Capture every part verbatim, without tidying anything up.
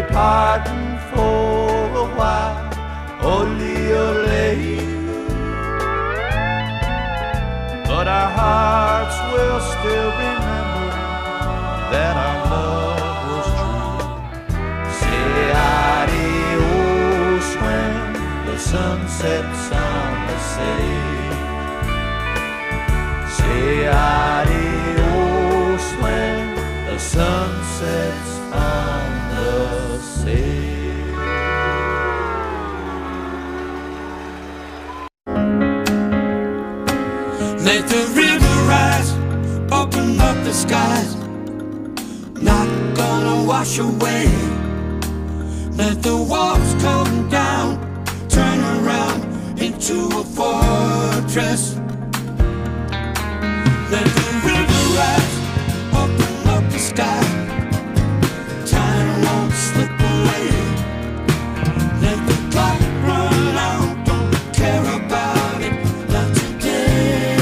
pardon for a while, ole ole. But our hearts will still remember that our love was true. Say adios when the sun sets on the sea. Say adios when the sun sets on the sea. Let the river rise, open up the skies, not gonna wash away. Let the walls come down, turn around into a fortress. Let the river rise, open up the sky, time won't slip away. Let the clock run out, don't care about it, not today.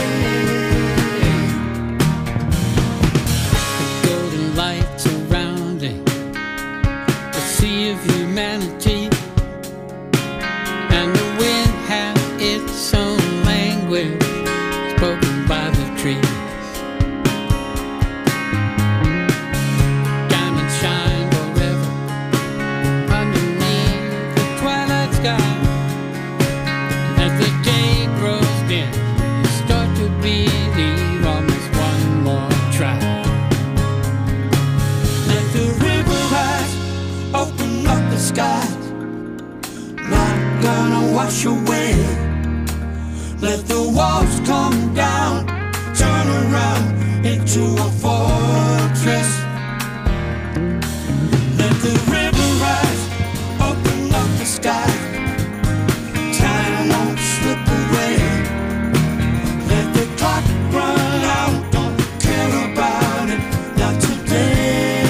The golden light surrounding the sea of humanity, and the wind has its own language spoken by the trees. Skies, not gonna wash away. Let the walls come down, turn around into a fortress. Let the river rise, open up the sky, time won't slip away. Let the clock run out, don't care about it, not today.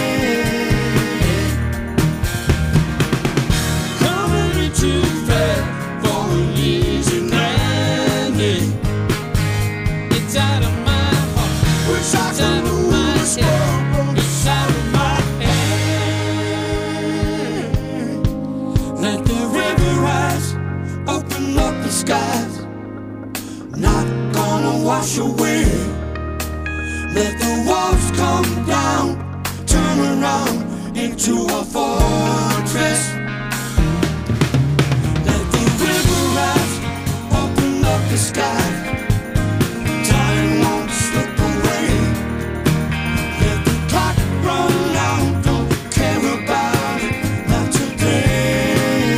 Too fast for an easy landing. It's out of my heart, it's out of my head, it's out of my head. Let the river rise, open up the skies, not gonna wash away. Let the walls come down, turn around into a fortress. The sky, time won't slip away. Let the clock run out, don't care about it, not today.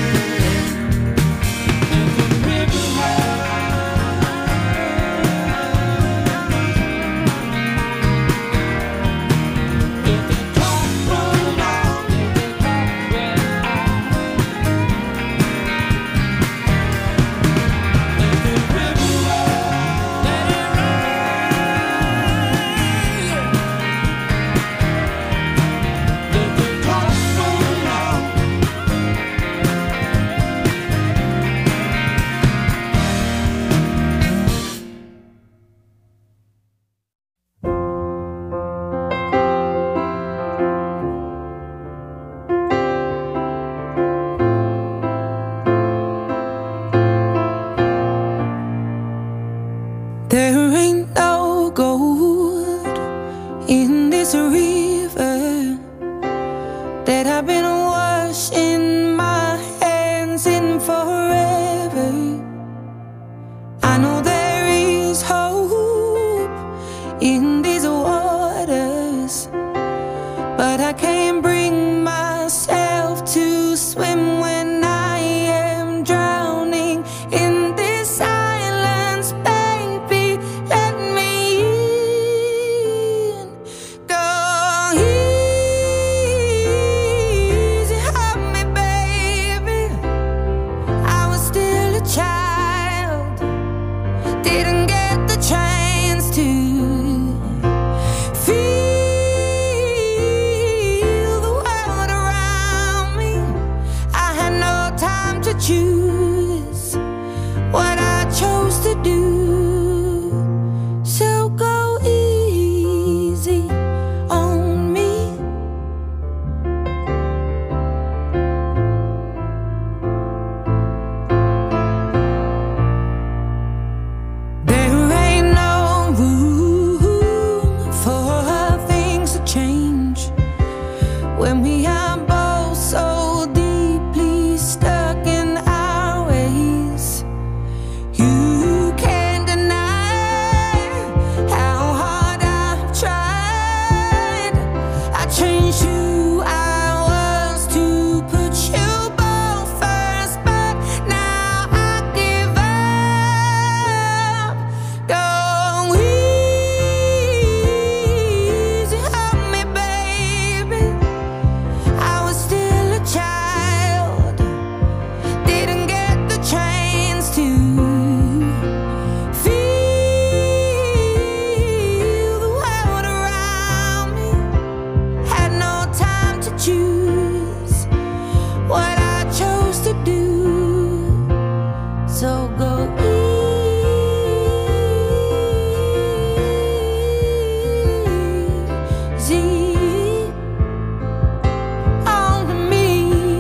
Let the river let the clock run out, let the clock run out. There ain't no gold in this river that I've been washing my hands in forever. I know there is hope in these waters, but I can't bring myself to swim when I am drowning in this silence. Let me in. Go easy on me, baby. I was still a child, didn't get the chance to feel the world around me. I had when we are both so deeply stuck in our ways. You can't deny how hard I've tried. I changed who I was to put you both first, but now I give up. Go easy on me, baby. I was still a child, didn't get the chance to feel the world around me. Had no time to choose what I chose to do. So go easy on me.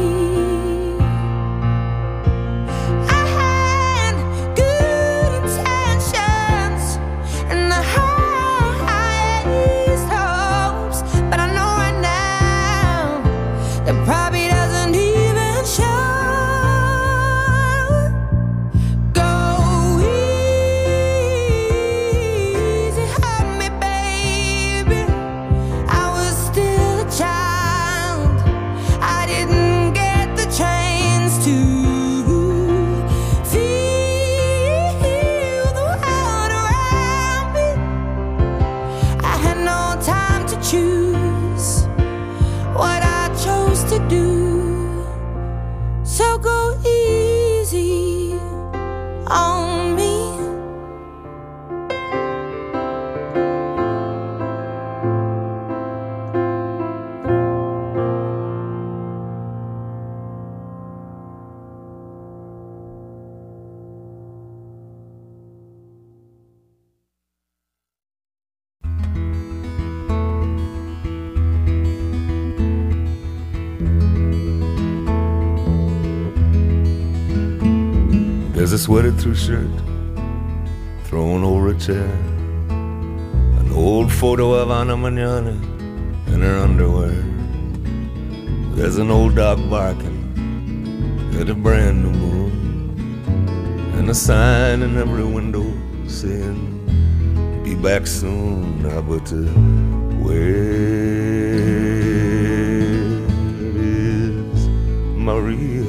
I had good intentions and the highest hopes, but I know right now that probably doesn't even show. Go easy on me, baby. I was still a child, I didn't get the chance to feel the world around me. I had no time to choose what I chose to do. So go easy on me. There's a sweated through shirt thrown over a chair, an old photo of Ana Mañana in her underwear. There's an old dog barking at a brand new moon, and a sign in every window saying, be back soon. Ah, but uh, where is Maria?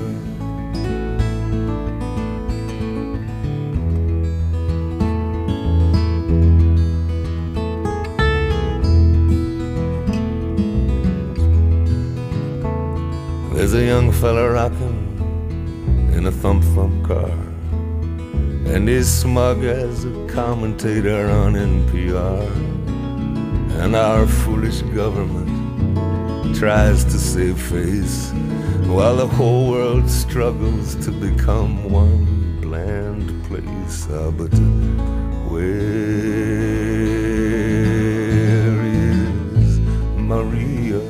There's a young fella rocking in a thump-thump car, and he's smug as a commentator on N P R. And our foolish government tries to save face, while the whole world struggles to become one bland place. Ah, but where is Maria?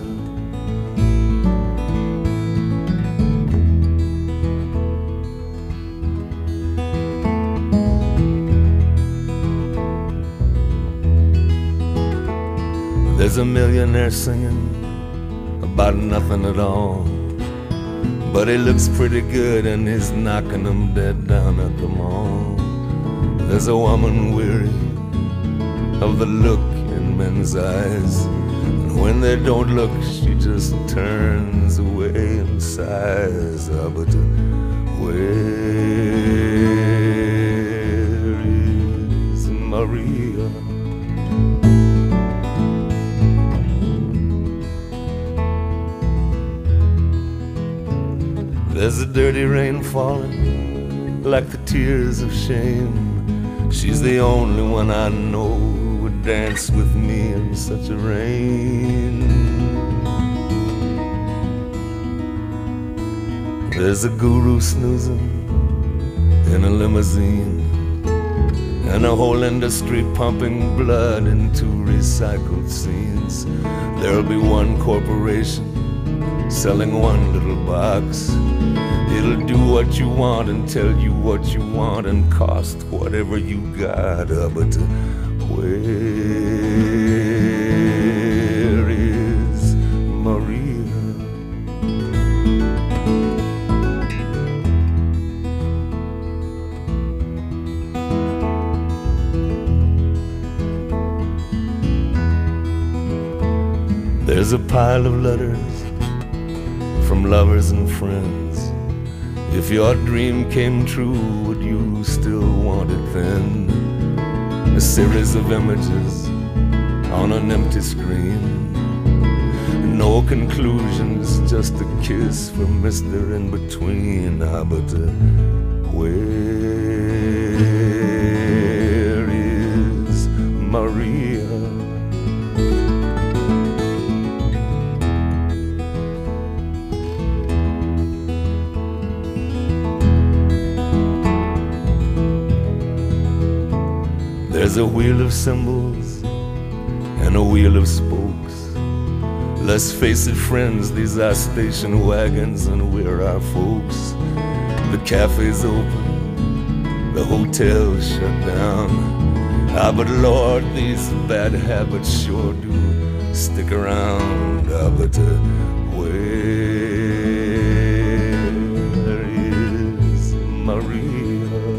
There's a millionaire singing about nothing at all, but he looks pretty good and he's knocking them dead down at the mall. There's a woman weary of the look in men's eyes, and when they don't look, she just turns away and sighs. Ah, but where is Maria? There's a dirty rain falling like the tears of shame. She's the only one I know who would dance with me in such a rain. There's a guru snoozing in a limousine, and a whole industry pumping blood into recycled scenes. There'll be one corporation selling one little box. It'll do what you want and tell you what you want and cost whatever you got. Uh, but uh, where is Maria? There's a pile of letters from lovers and friends. If your dream came true, would you still want it then? A series of images on an empty screen. No conclusions, just a kiss for Mister In Between. Ah, but uh, where is Maria? There's a wheel of symbols and a wheel of spokes. Let's face it, friends, these are station wagons and we're our folks. The cafe's open, the hotel's shut down. Ah, but Lord, these bad habits sure do stick around. Ah, but uh, where is Maria?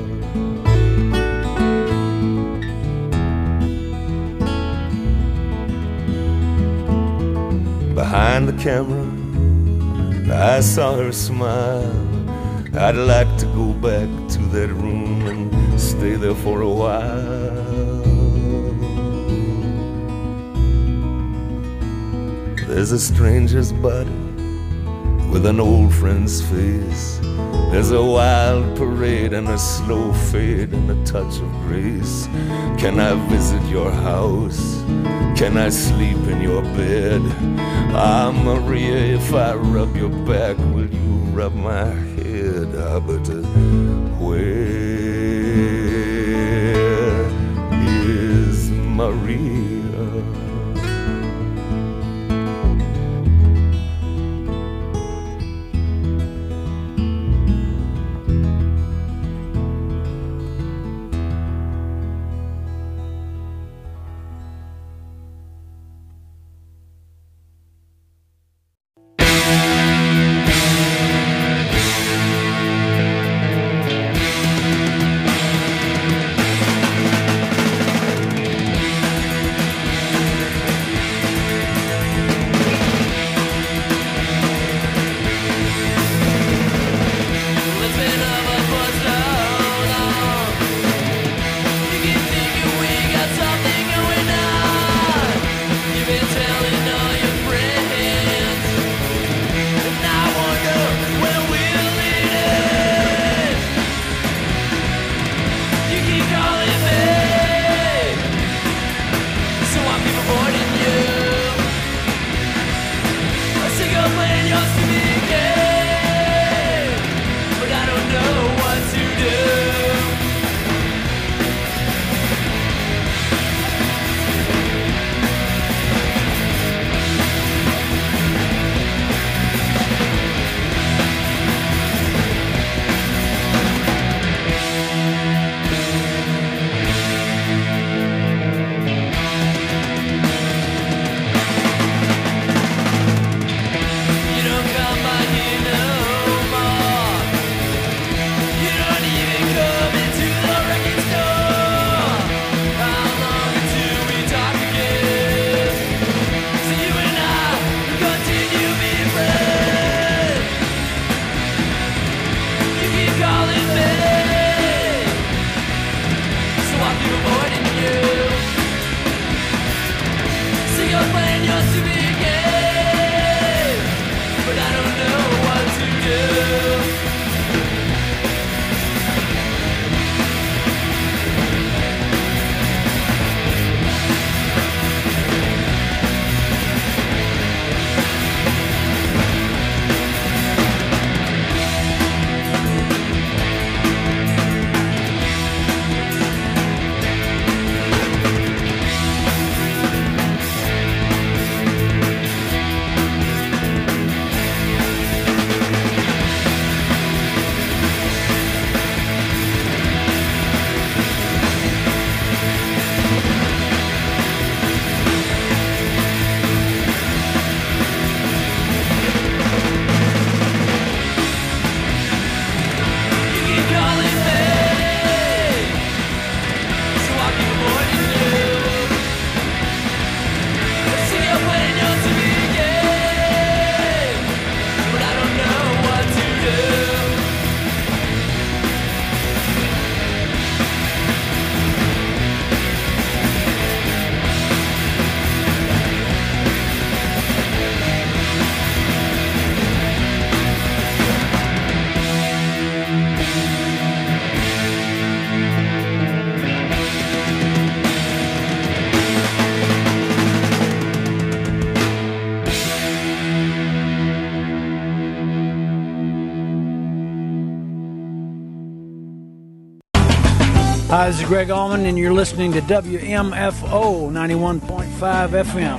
Behind the camera, I saw her smile. I'd like to go back to that room and stay there for a while. There's a stranger's body with an old friend's face. There's a wild parade and a slow fade and a touch of grace. Can I visit your house? Can I sleep in your bed? Ah, Maria, if I rub your back, will you rub my head? Ah, but uh, where is Maria? You don't come by here. Hi, this is Greg Allman, and you're listening to W M F O ninety-one point five F M.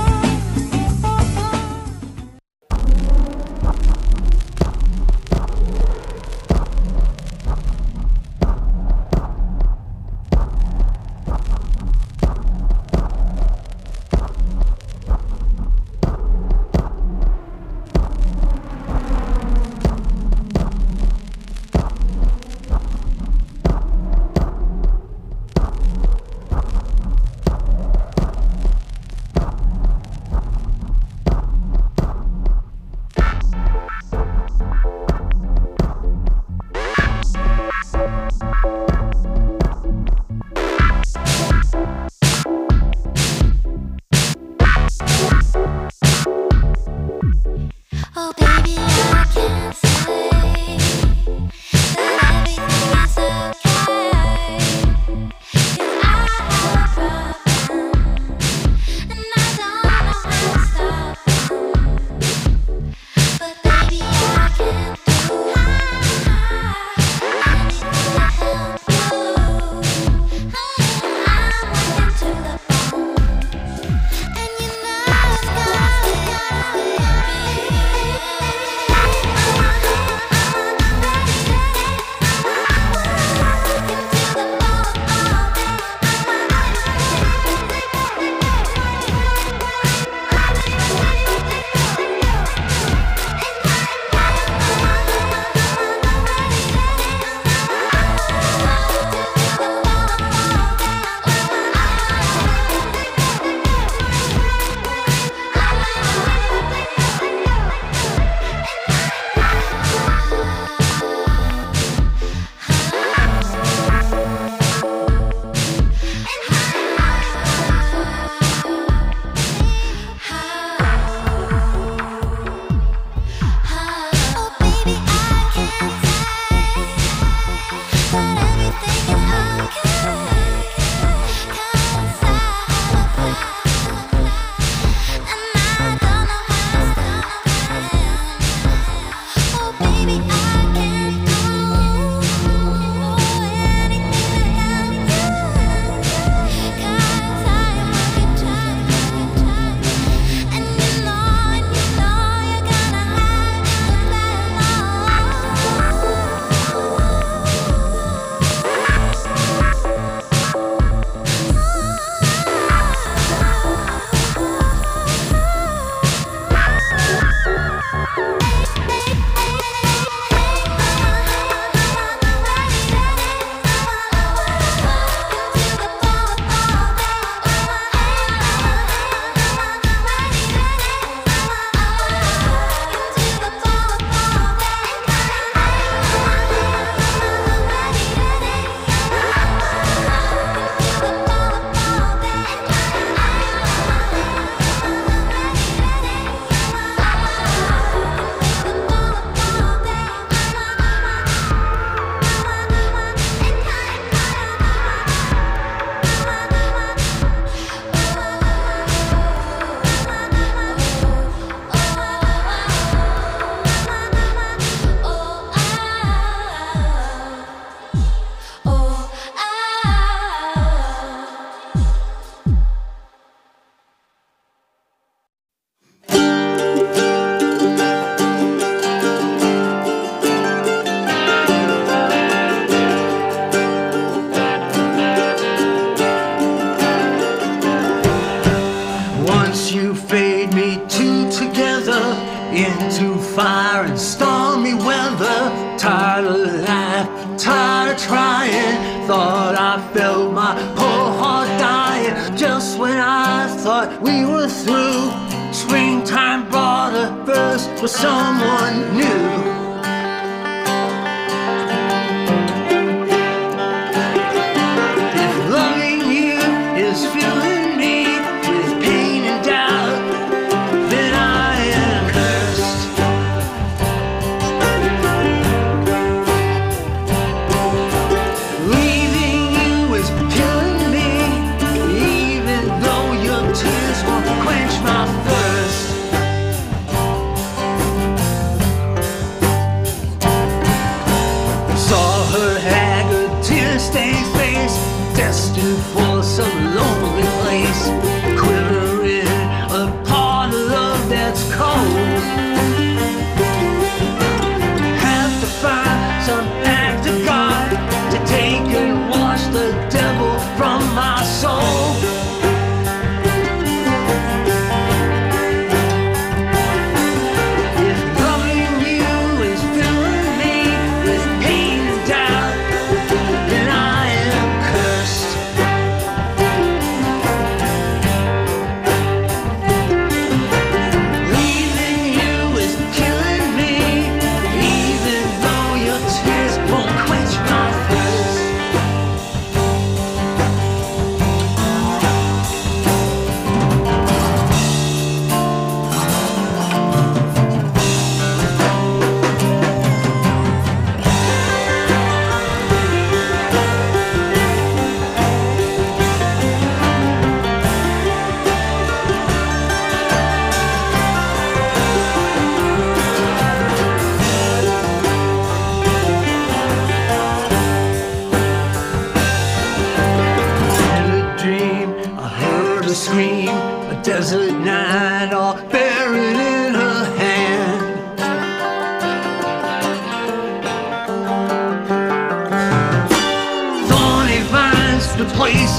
into fire and stormy weather. Tired of life, tired of trying. Thought I felt my whole heart dying. Just when I thought we were through, springtime brought a burst for someone new. Filling me with pain and doubt, then I am cursed. Leaving you is killing me, even though your tears won't quench my thirst.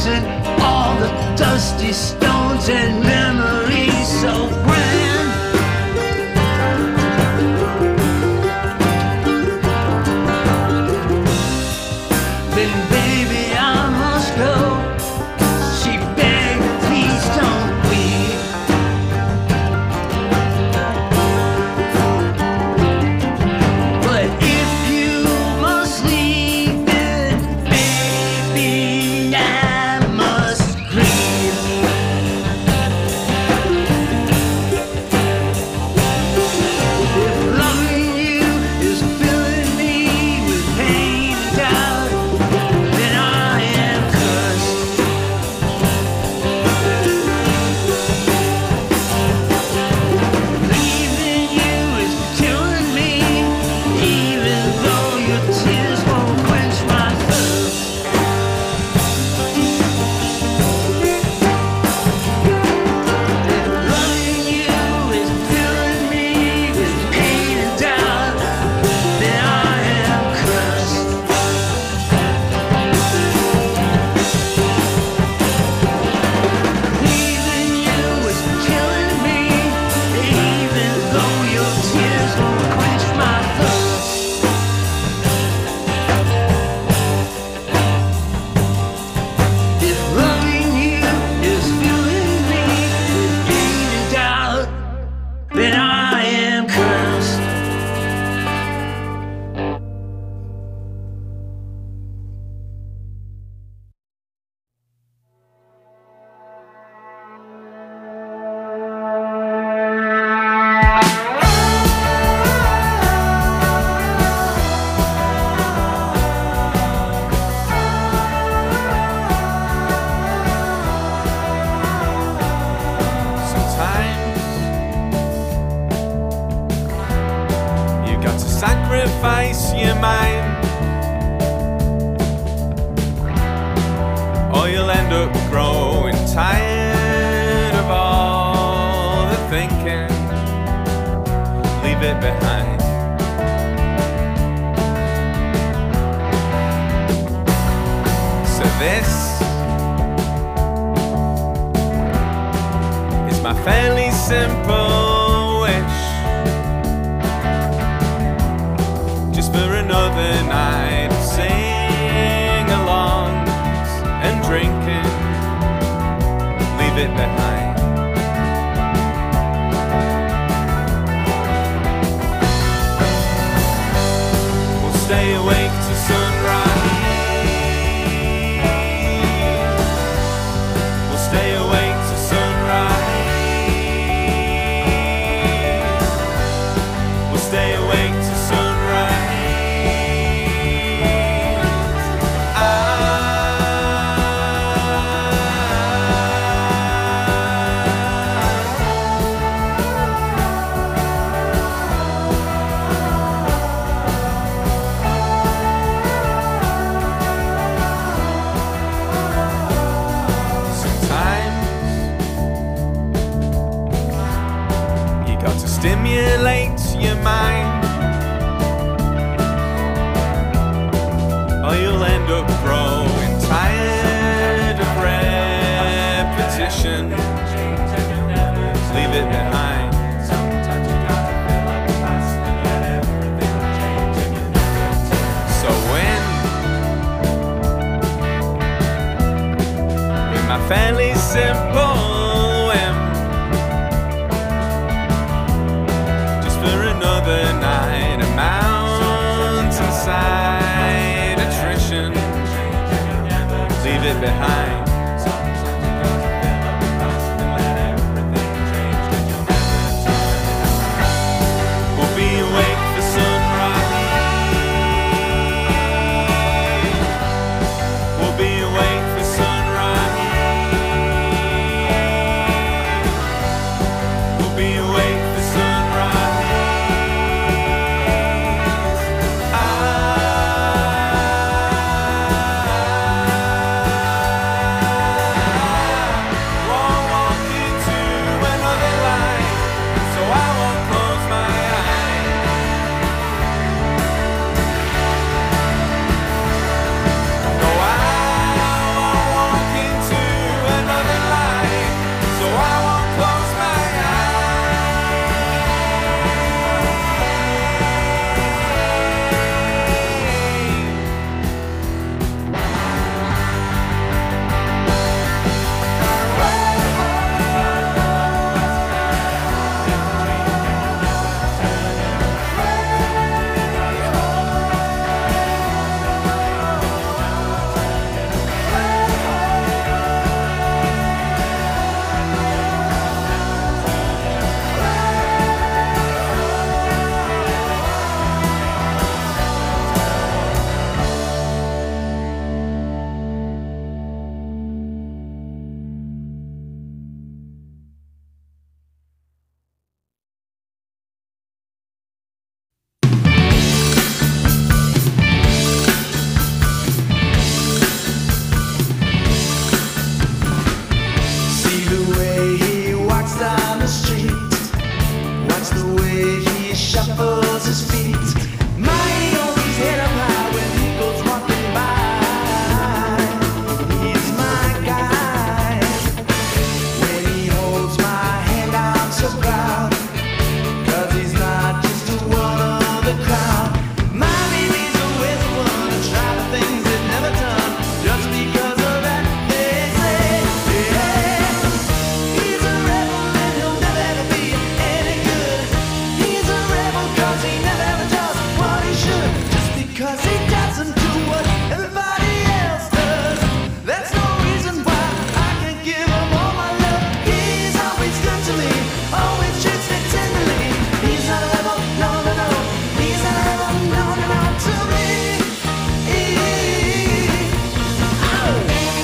missing all the dusty stones and memories so grand. Then baby I must go. She begged, please don't weep. But if you must leave, then baby I must grieve. If loving you is filling me with pain and doubt, then I am cursed. Leaving you is killing me, even though your tears won't quench my thirst. If loving you is filling me with pain and doubt, then I am cursed. Leaving you is killing me, even though your tears won't quench my thirst. If loving you is filling me with pain and doubt, then I am cursed. Sometimes you got to sacrifice your mind, or you'll end up growing tired of all the thinking. Leave it behind. So this is my fairly simple wish, just for another night of sing-alongs and drinking. Leave it behind. We'll stay awake till sunrise. We'll stay awake till sunrise. We'll stay awake till sunrise. Sometimes you got to stimulate your mind, or you'll end up growing tired of repetition. Leave it behind. So when with my fairly simple whim, just for another night of mountainside attrition, leave it behind. We'll be awake for sunrise. We'll be awake for sunrise. We'll be awake for sunrise. Ah. he shuffles his feet. Mighty holds his head up high when he goes walking by. He's my guy. When he holds my hand, I'm so proud, 'cause he's not just one of the crowd. My baby's always the one to try the things they've never done. Just because of that, they say, yeah. He's a rebel and he'll never ever be any good. He's a rebel 'cause he never ever does what he should. Just because he doesn't do what everybody else does, that's no reason why I can give him all my love. He's always good to me, always treats me tenderly. He's not a rebel, no, no, no. He's not a rebel, no, no, no, to me. Oh.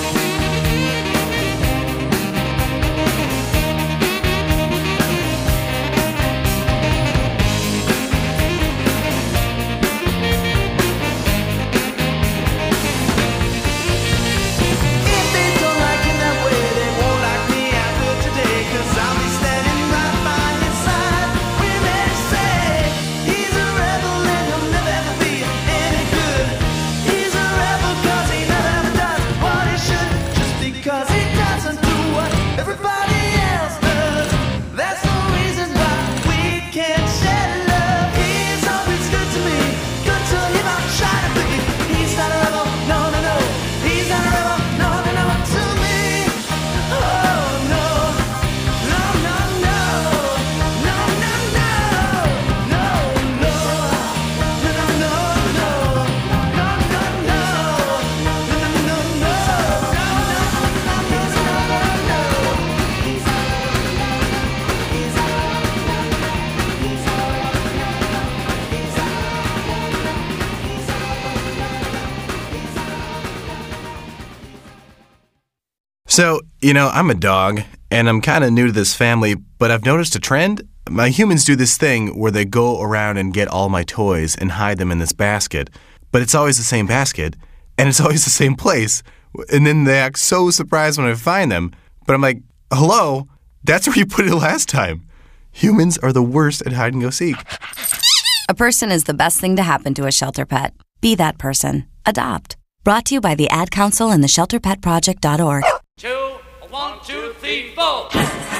If they don't like him that way, they won't like me after today, 'cause I'll be standing right by his side. We may say he's a rebel and he'll never ever be any good. He's a rebel 'cause he never ever does what he should. Just because he doesn't do what everybody else does, that's no reason why we can't share love. He's always good to me, good to him I'm trying to be. He's not a rebel, no, no, no. He's not a rebel, no, no, no, to me. Oh no, no, no, no, no, no, no, no, no, no, no, no, no, no, no, no, So, you know, I'm a dog, and I'm kind of new to this family, but I've noticed a trend. My humans do this thing where they go around and get all my toys and hide them in this basket, but it's always the same basket, and it's always the same place, and then they act so surprised when I find them, but I'm like, hello, that's where you put it last time. Humans are the worst at hide and go seek. A person is the best thing to happen to a shelter pet. Be that person. Adopt. Brought to you by the Ad Council and the shelter pet project dot org. Two, one, two, three, four.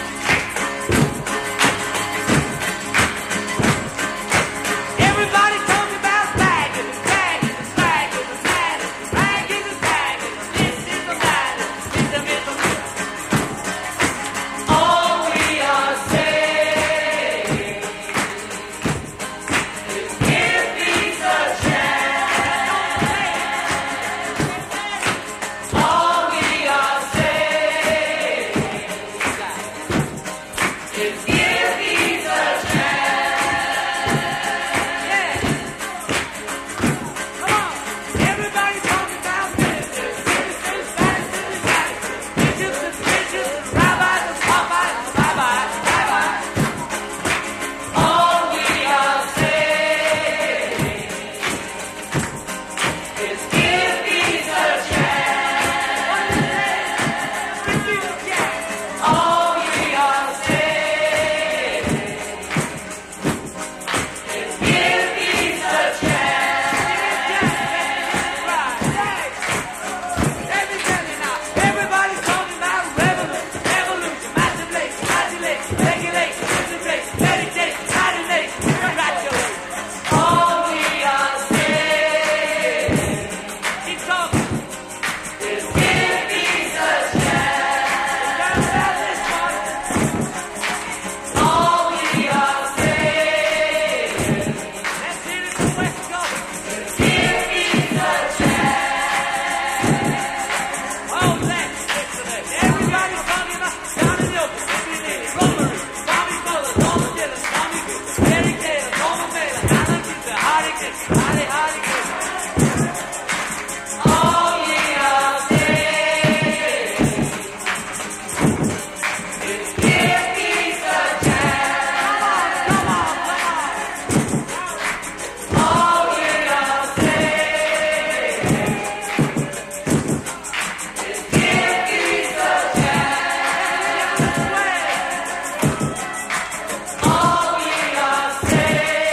Everybody talks about bagging, bagging, bagging, bagging, bagging, bagging. This is the matter, this is the all we are saying is give these a chance. All we are saying is give these a chance. Yeah. Come on. Everybody talking about business. Business, business, business. Bitches and bitches. Rabbis and Popeyes. Bye-bye, bye-bye. All we are saying is give these a chance. Give these a chance. All we are saying is give these a chance. Right. Everybody now. Everybody's talking about revolution, revolution, masturbation, modulation, regulation, integration, meditation, modulation, congratulations. All we are saying, keep talking, is give these a chance. All we are saying, let's hear it from West Coast, is give these a chance. Oh, let's listen to this. Everybody's talking about Johnny Milton, Jimmy Lee, Romery, Tommy Muller, Norman Dillon, Tommy Good, Eric Taylor, Norman Mailer, Alan Gibson, Hardy Gibson, Hardy, Hardy Gibson. All we are saying is give these a chance. Come on, come on, come on. All we are saying is give these a chance. All we are saying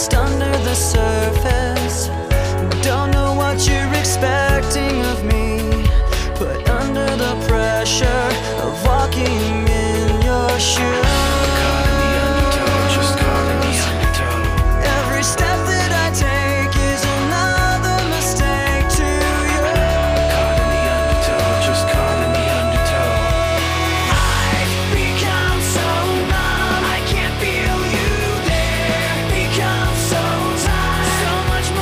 lost under the surface. Don't know what you're expecting of me, put under the pressure of walking in your shoes. Caught in the undertow, just caught in the undertow. Every step that I take is another mistake to you. Caught in the undertow, just caught in the undertow. I've become so numb, I can't feel you there. Become so tired, so much more.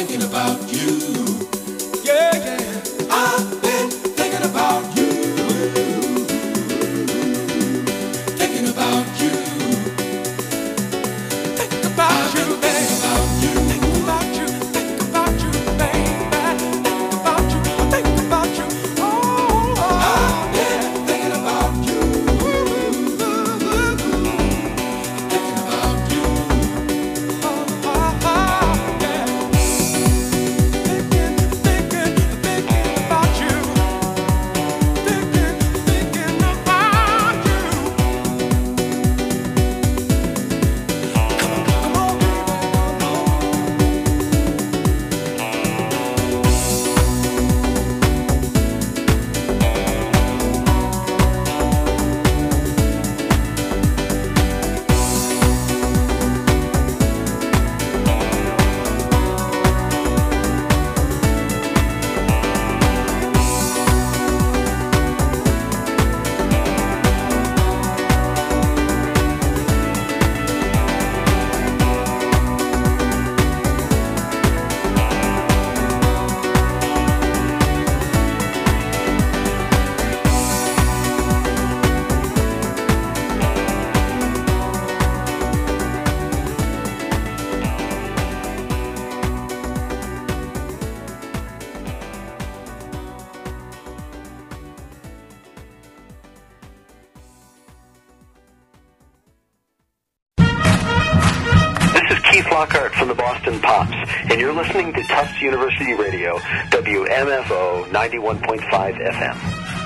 thinking about you. Yeah, yeah. I've been thinking about you. Thinking about you. Think about you, baby. Think about you. Think about you, baby. Think about you. Think about you. Oh, oh. I've been thinking about you. Thinking about you. Oh, oh, oh, yeah. Thinking, thinking, thinking about you. Thinking, thinking about you. Come on, come on, baby, come on. This is Keith Lockhart from the Boston Pops, and you're listening to Tufts University Radio, W M F O ninety-one point five F M.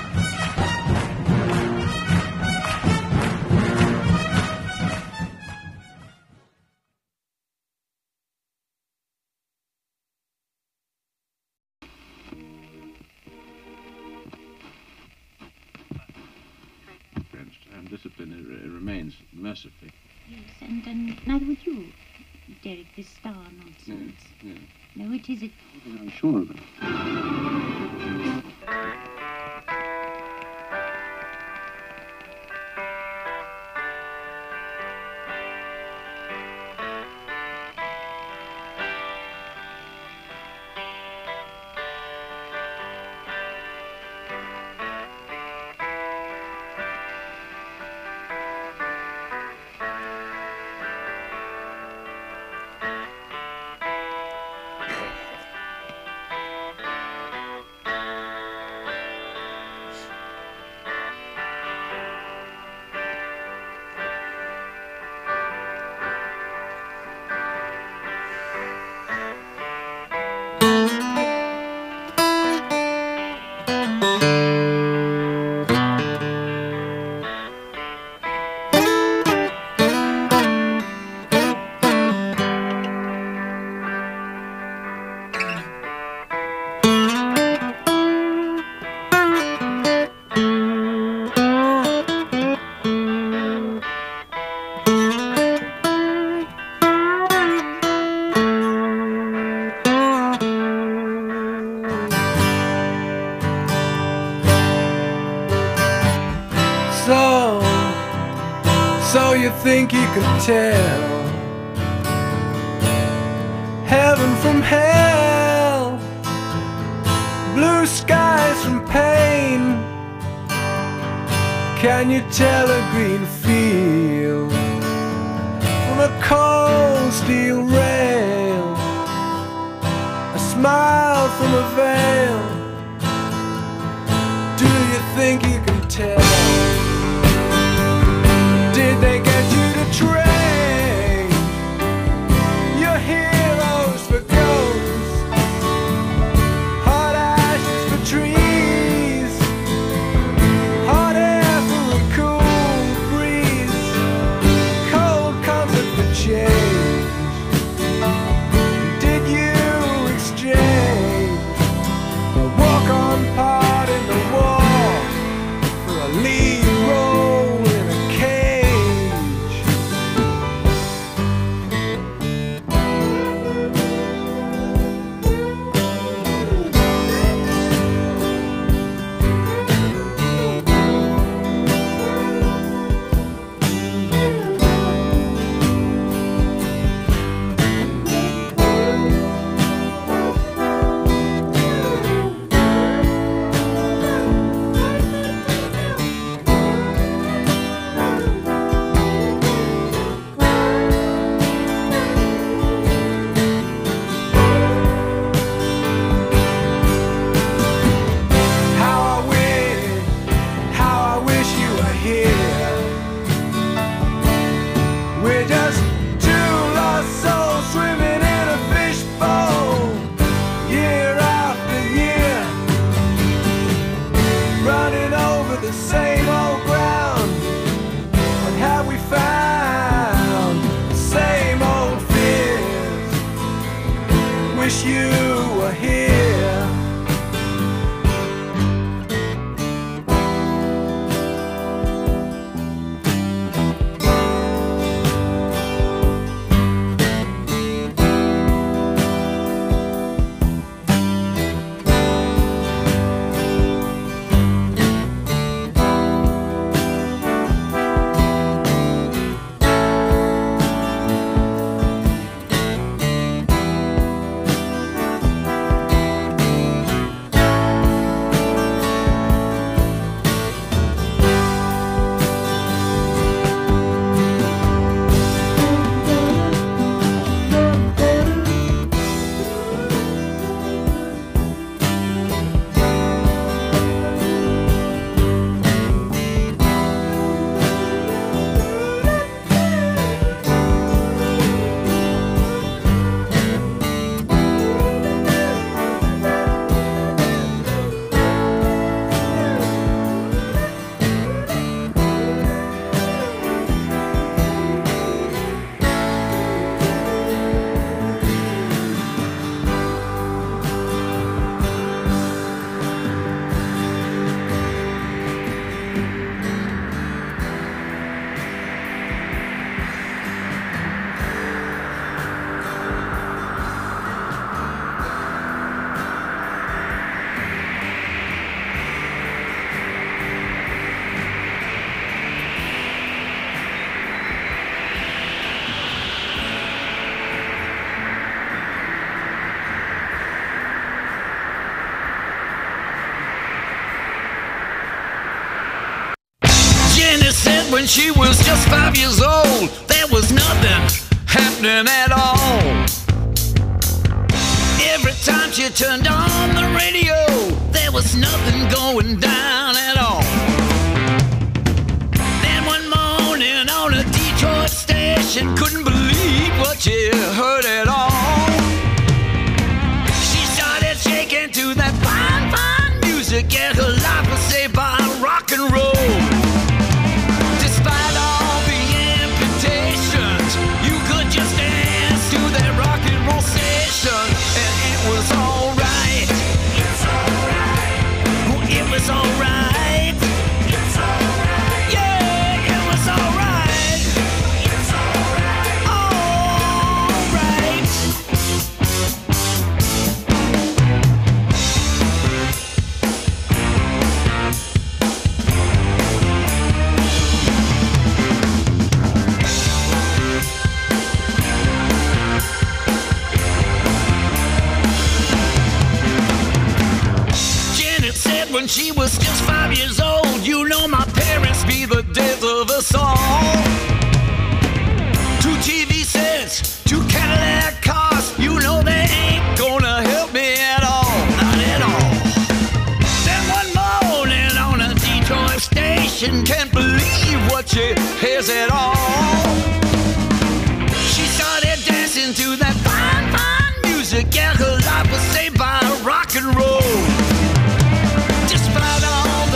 And discipline it, it remains mercifully. Yes, and, and neither would you, Derek, this star nonsense. Yeah, yeah. No, it isn't. I'm sure of it. So, so you think you can tell heaven from hell, blue skies from pain? Can you tell a green field from a cold steel rail, a smile from a veil? Do you think you can tell? Did they get you to trade your heroes for ghosts, hot ashes for trees, hot air for a cool breeze? just two lost souls swimming in a fishbowl, year after year, running over the same old ground. What have we found? The same old fears. Wish you were here. When she was just five years old, there was nothing happening at all. Every time she turned on the radio, there was nothing going down at all. Then one morning on a Detroit station, couldn't believe what she heard at all. She started shaking to that fine, fine music, and her life was saved by rock and roll. Despite all the amputations, you could just dance to that rock and roll station, and it was alright. It's alright. Oh, it was alright. It's alright. Yeah, it was alright. It's alright. Alright. When she was just five years old, you know my parents be the death of us all. Two T V sets, two Cadillac cars, you know they ain't gonna help me at all, not at all. Then one morning on a Detroit station, can't believe what she hears at all. She started dancing to that fine, fine music, and her life was saved by rock and roll. Despite all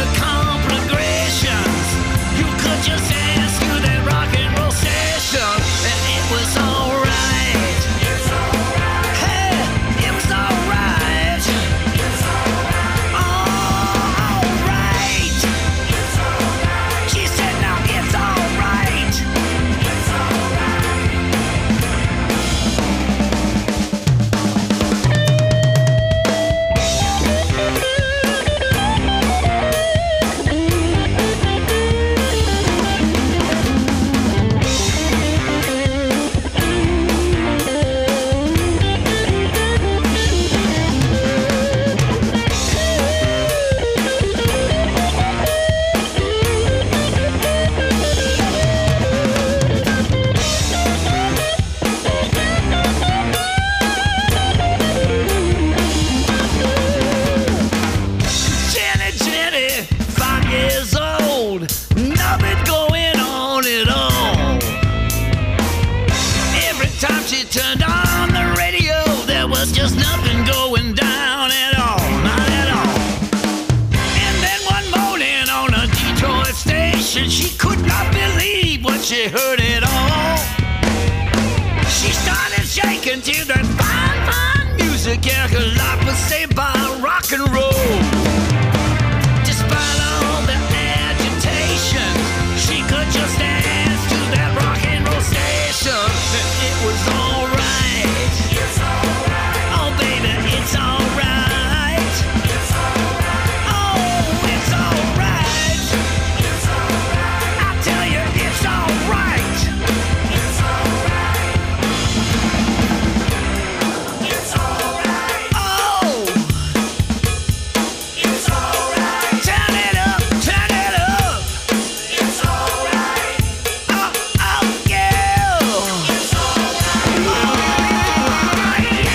she turned on the radio, there was just nothing going down at all, not at all. And then one morning on a Detroit station, she could not believe what she heard at all. She started shaking to that fine, fine music, yeah, 'cause life was saved by rock and roll. Despite all the agitation, she could just dance to that rock and roll station. It was alright. It's alright. Oh baby, it's alright. It's alright. Oh, it's alright. It's alright. I tell you, it's alright. It's alright. It's alright. Oh, it's alright. Turn it up, turn it up. It's alright. Oh, oh, yeah. It's alright. Oh, yeah.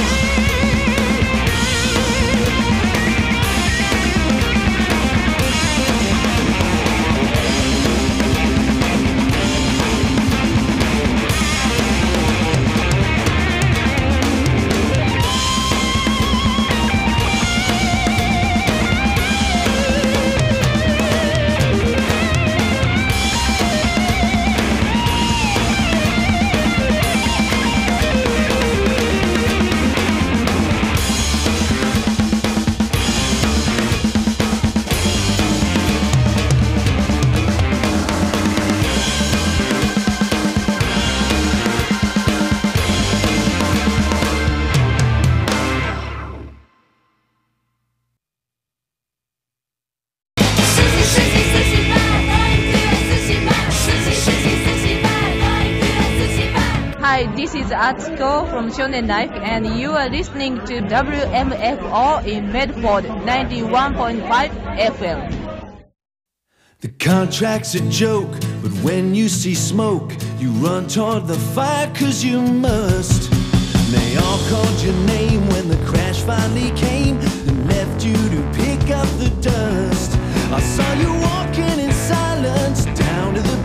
Hi, this is Atsuko from Shonen Life, and you are listening to W M F O in Medford ninety-one point five F M. The contract's a joke, but when you see smoke, you run toward the fire 'cause you must. And they all called your name when the crash finally came and left you to pick up the dust. I saw you walking in silence down to the